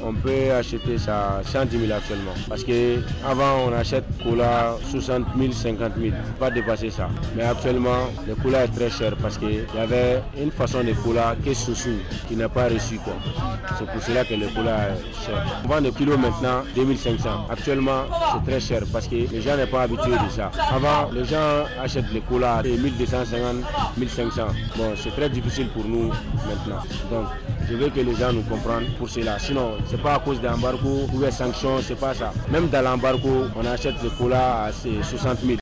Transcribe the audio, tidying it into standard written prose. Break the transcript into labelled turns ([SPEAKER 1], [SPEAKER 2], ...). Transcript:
[SPEAKER 1] on peut acheter ça 110 000 actuellement. Parce qu'avant, on achète cola 60 000, 50 000, pas dépasser ça. Mais actuellement, le cola est très cher parce qu'il y avait une façon de cola qui est sous qui n'a pas reçu. C'est pour cela que le cola est cher. On vend le kilo maintenant 2500. Actuellement, c'est très cher parce que les gens n'est pas habitués de ça. Avant, les gens achètent le cola à 1250, 1500. Bon, c'est très difficile pour nous maintenant. Donc, je veux que les gens nous comprennent pour cela. Sinon, c'est pas à cause de l'embargo ou des sanctions, c'est pas ça. Même dans l'embargo, on achète le cola à 60 000.